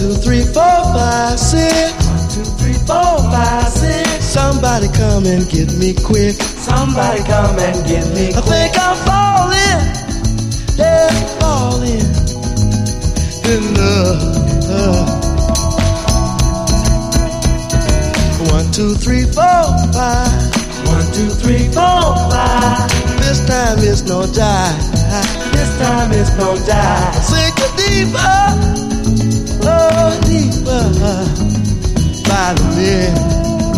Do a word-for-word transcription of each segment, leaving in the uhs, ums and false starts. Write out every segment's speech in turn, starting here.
two, three, four, five, six. One, two, three, four, five, six. Somebody come and get me quick. Somebody come and get me quick. I think I'm falling, yeah, falling in love. One, two, three, four, five. One, two, three, four, five. This time it's no die. This time it's no die. Sink it deeper, oh deeper, by the minute.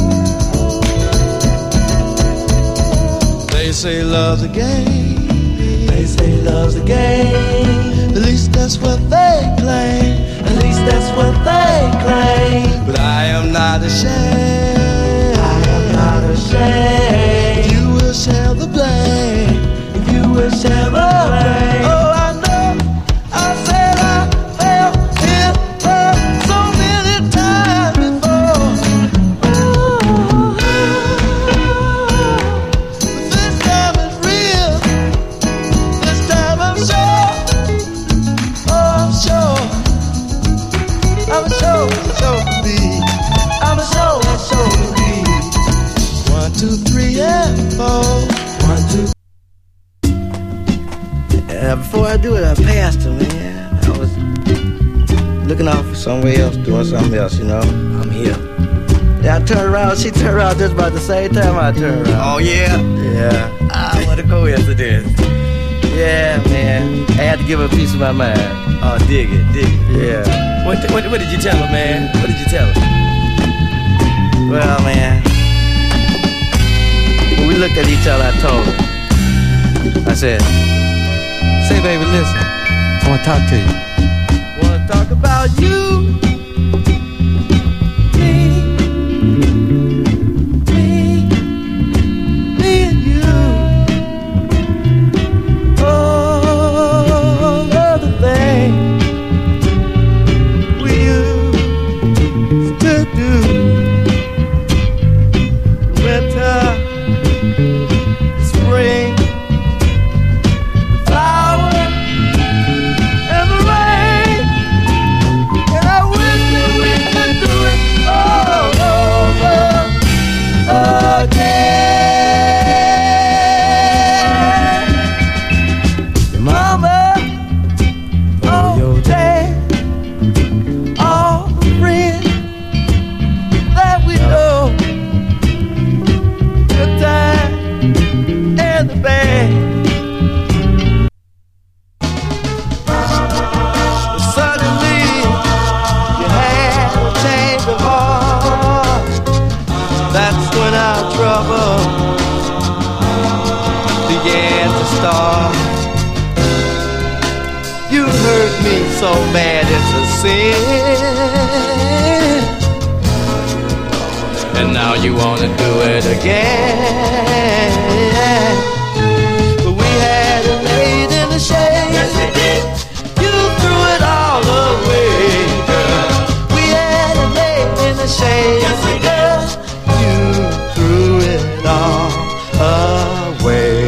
They say love's a game. They say love's a game. At least that's what they claim. At least that's what they claim. But I am not ashamed. I am not ashamed. You will share the blame. You will share the blame. Oh, I know. I said I fell in love so many times before. Ooh. But this time it's real. This time I'm sure. Oh, I'm sure. I'm sure, sure to be. I'm sure, sure to be. One, two, three, and four. One, two. Uh, before I do it, I passed her, man. I was looking off for somewhere else, doing something else, you know. I'm here. Yeah, I turned around. She turned around just about the same time I turned around. Oh, yeah? Yeah. Ah, what a coincidence. Yeah, man. I had to give her a piece of my mind. Oh, dig it, dig it. Yeah. What, what, what did you tell her, man? What did you tell her? Well, man, when we looked at each other, I told her. I said, say, baby, listen, I want to talk to you. Want to talk about you, me, me, me and you. All other things we used to do. Winter, spring, flower, and the rain. And I wish that we could do it all over again. Mama, oh dad, all the friends that we know. Good time and the bad. Suddenly you had a change of heart. That's when our trouble began to start. You hurt me so bad it's a sin. And now you wanna do it again. But we had it laid in the shade. Yes, we did. You threw it all away, girl. We had it laid in the shade. Yes, we did. Girl, you threw it all away.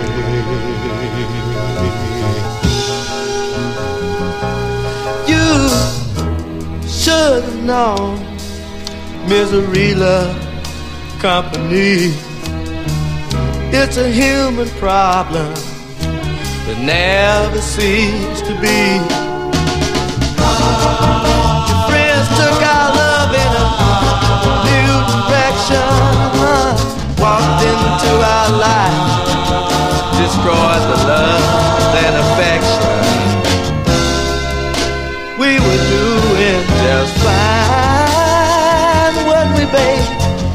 You should've known misery love company. It's a human problem that never ceases to be. Your friends took our love in a new direction, walked into our lives, destroyed the love and affection. We were doing just fine, weren't we, babe?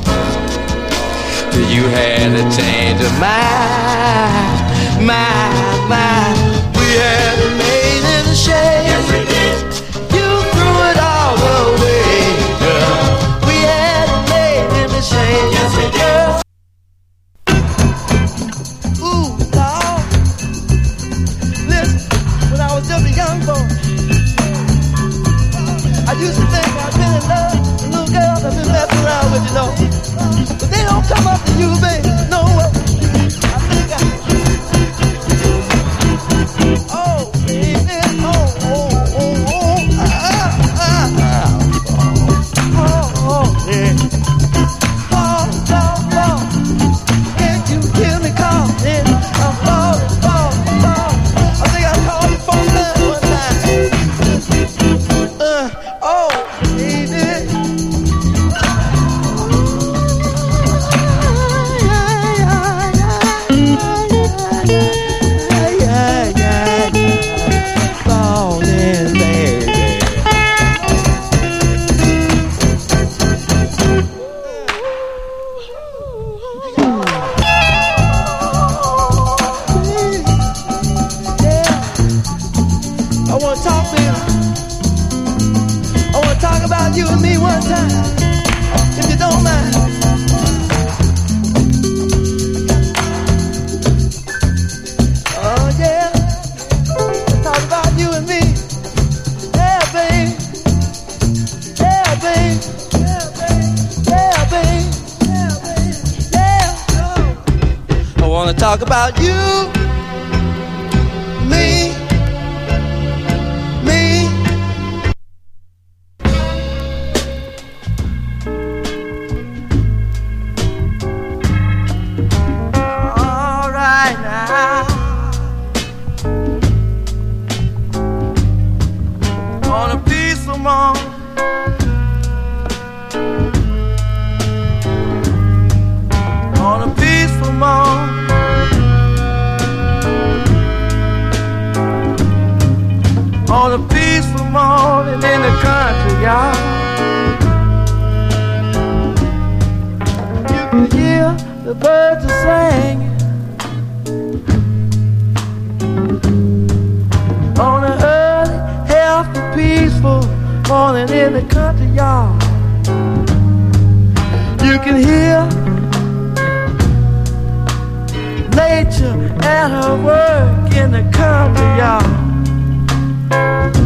Till you had a change of mind, mind, mind. We had it made in the shade. Yes, we did. You threw it all away, girl. We had it made in the shade. Yes, we did. Girl. Ooh, Lord. Listen, when I was just a young boy, I used to think I'd been in love with little girls I've been messing around with, you know. But they don't come up to you, baby. No way. I think I. Oh, baby. Oh, oh, oh, oh. Ah, ah, ah. one time, if you don't mind. Oh yeah, talk about you and me. Yeah, babe. Yeah, babe. Yeah, babe. Yeah, babe. Yeah, babe. Yeah. I wanna talk about you, me, me. All right now. On a peaceful morning, on a peaceful morning, on a peaceful morning in the country, y'all. You can hear the birds are singing on an early, healthy, peaceful morning in the country, y'all. You can hear